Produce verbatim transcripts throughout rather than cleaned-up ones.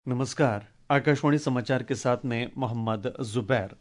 नमस्कार। आकाशवाणी समाचार के साथ में मोहम्मद जुबैर।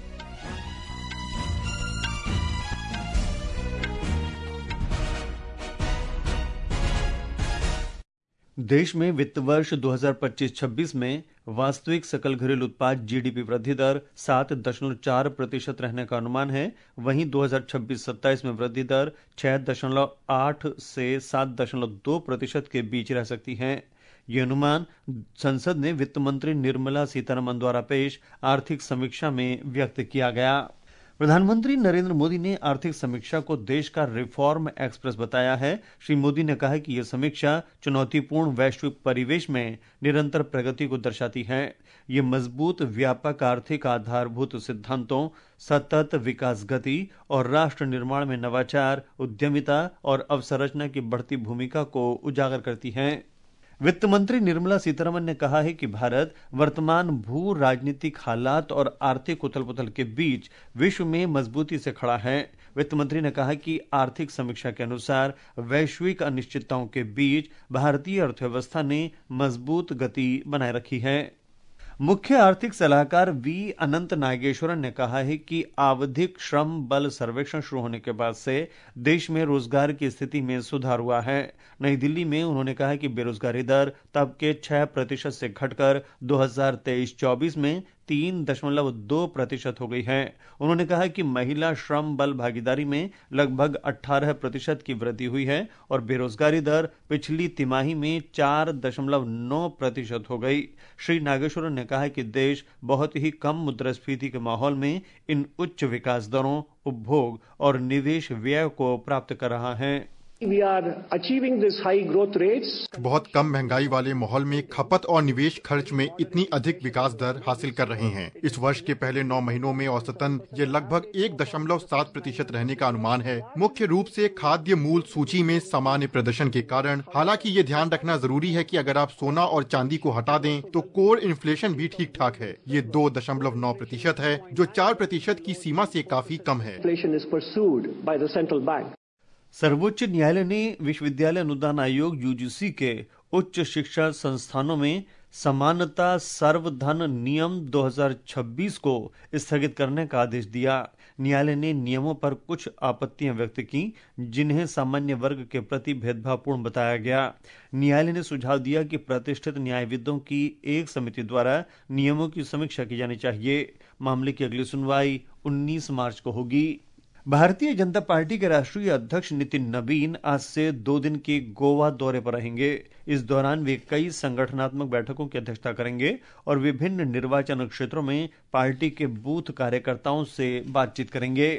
देश में वित्त वर्ष दो हज़ार पच्चीस छब्बीस में वास्तविक सकल घरेलू उत्पाद जीडीपी वृद्धि दर सात दशमलव चार प्रतिशत रहने का अनुमान है। वहीं दो हज़ार छब्बीस सत्ताईस में वृद्धि दर छह दशमलव आठ से सात दशमलव दो प्रतिशत के बीच रह सकती है। ये अनुमान संसद ने वित्त मंत्री निर्मला सीतारमण द्वारा पेश आर्थिक समीक्षा में व्यक्त किया गया। प्रधानमंत्री नरेंद्र मोदी ने आर्थिक समीक्षा को देश का रिफॉर्म एक्सप्रेस बताया है। श्री मोदी ने कहा कि यह समीक्षा चुनौतीपूर्ण वैश्विक परिवेश में निरंतर प्रगति को दर्शाती है। ये मजबूत व्यापक आर्थिक आधारभूत सिद्धांतों, सतत विकास गति और राष्ट्र निर्माण में नवाचार, उद्यमिता और अवसंरचना की बढ़ती भूमिका को उजागर करती है। वित्त मंत्री निर्मला सीतारमण ने कहा है कि भारत वर्तमान भू राजनीतिक हालात और आर्थिक उथल-पुथल के बीच विश्व में मजबूती से खड़ा है। वित्त मंत्री ने कहा कि आर्थिक समीक्षा के अनुसार वैश्विक अनिश्चितताओं के बीच भारतीय अर्थव्यवस्था ने मजबूत गति बनाए रखी है। मुख्य आर्थिक सलाहकार वी अनंत नागेश्वरन ने कहा है कि आवधिक श्रम बल सर्वेक्षण शुरू होने के बाद से देश में रोजगार की स्थिति में सुधार हुआ है। नई दिल्ली में उन्होंने कहा कि बेरोजगारी दर तब के छह प्रतिशत से घटकर दो हज़ार तेईस चौबीस में तीन दशमलव दो प्रतिशत हो गई है। उन्होंने कहा कि महिला श्रम बल भागीदारी में लगभग अठारह प्रतिशत की वृद्धि हुई है और बेरोजगारी दर पिछली तिमाही में चार दशमलव नौ प्रतिशत हो गई। श्री नागेश्वरन ने कहा कि देश बहुत ही कम मुद्रास्फीति के माहौल में इन उच्च विकास दरों, उपभोग और निवेश व्यय को प्राप्त कर रहा है। We are achieving this high growth rates. बहुत कम महंगाई वाले माहौल में खपत और निवेश खर्च में इतनी अधिक विकास दर हासिल कर रहे हैं। इस वर्ष के पहले नौ महीनों में औसतन ये लगभग एक दशमलव सात प्रतिशत रहने का अनुमान है। मुख्य रूप से खाद्य मूल सूची में सामान्य प्रदर्शन के कारण। हालांकि ये ध्यान रखना जरूरी है कि अगर आप सोना और चांदी को हटा दें तो कोर इन्फ्लेशन भी ठीक ठाक है। ये दो दशमलव नौ प्रतिशत है, जो चार प्रतिशत की सीमा से काफी कम है। Inflation is pursued by the central bank. सर्वोच्च न्यायालय ने विश्वविद्यालय अनुदान आयोग यूजीसी के उच्च शिक्षा संस्थानों में समानता सर्वधन नियम दो हज़ार छब्बीस को स्थगित करने का आदेश दिया। न्यायालय ने नियमों पर कुछ आपत्तियां व्यक्त की, जिन्हें सामान्य वर्ग के प्रति भेदभावपूर्ण बताया गया। न्यायालय ने सुझाव दिया कि प्रतिष्ठित न्यायविदों की एक समिति द्वारा नियमों की समीक्षा की जानी चाहिए। मामले की अगली सुनवाई उन्नीस मार्च को होगी। भारतीय जनता पार्टी के राष्ट्रीय अध्यक्ष नितिन नवीन आज से दो दिन के गोवा दौरे पर रहेंगे। इस दौरान वे कई संगठनात्मक बैठकों की अध्यक्षता करेंगे और विभिन्न निर्वाचन क्षेत्रों में पार्टी के बूथ कार्यकर्ताओं से बातचीत करेंगे।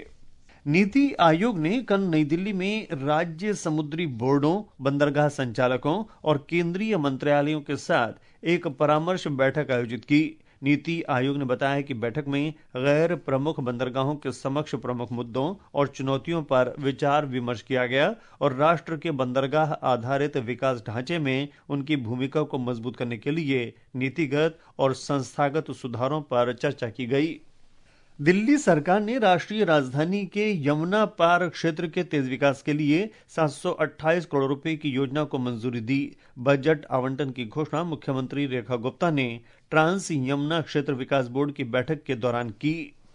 नीति आयोग ने कल नई दिल्ली में राज्य समुद्री बोर्डों, बंदरगाह संचालकों और केंद्रीय मंत्रालयों के साथ एक परामर्श बैठक आयोजित की। नीति आयोग ने बताया कि बैठक में गैर प्रमुख बंदरगाहों के समक्ष प्रमुख मुद्दों और चुनौतियों पर विचार विमर्श किया गया और राष्ट्र के बंदरगाह आधारित विकास ढांचे में उनकी भूमिका को मजबूत करने के लिए नीतिगत और संस्थागत सुधारों पर चर्चा की गई। दिल्ली सरकार ने राष्ट्रीय राजधानी के यमुना पार क्षेत्र के तेज विकास के लिए सात सौ अट्ठाईस करोड़ रुपए की योजना को मंजूरी दी। बजट आवंटन की घोषणा मुख्यमंत्री रेखा गुप्ता ने ट्रांस यमुना क्षेत्र विकास बोर्ड की बैठक के दौरान की।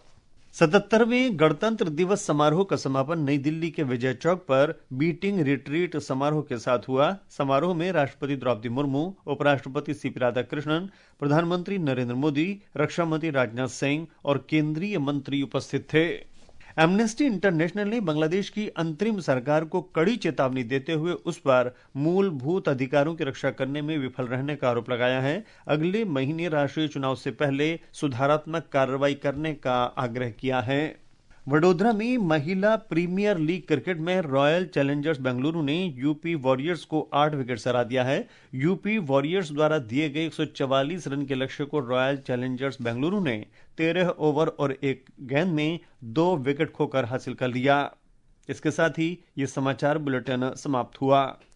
सतहत्तरवें गणतंत्र दिवस समारोह का समापन नई दिल्ली के विजय चौक पर बीटिंग रिट्रीट समारोह के साथ हुआ। समारोह में राष्ट्रपति द्रौपदी मुर्मू, उपराष्ट्रपति सीपी राधाकृष्णन, प्रधानमंत्री नरेंद्र मोदी, रक्षा मंत्री राजनाथ सिंह और केंद्रीय मंत्री उपस्थित थे। एमनेस्टी इंटरनेशनल ने बांग्लादेश की अंतरिम सरकार को कड़ी चेतावनी देते हुए उस पर मूलभूत अधिकारों की रक्षा करने में विफल रहने का आरोप लगाया है। अगले महीने राष्ट्रीय चुनाव से पहले सुधारात्मक कार्रवाई करने का आग्रह किया है। वडोदरा में महिला प्रीमियर लीग क्रिकेट में रॉयल चैलेंजर्स बेंगलुरु ने यूपी वॉरियर्स को आठ विकेट से हरा दिया है। यूपी वॉरियर्स द्वारा दिए गए एक सौ चवालीस रन के लक्ष्य को रॉयल चैलेंजर्स बेंगलुरु ने तेरह ओवर और एक गेंद में दो विकेट खोकर हासिल कर लिया। इसके साथ ही ये समाचार बुलेटिन समाप्त हुआ।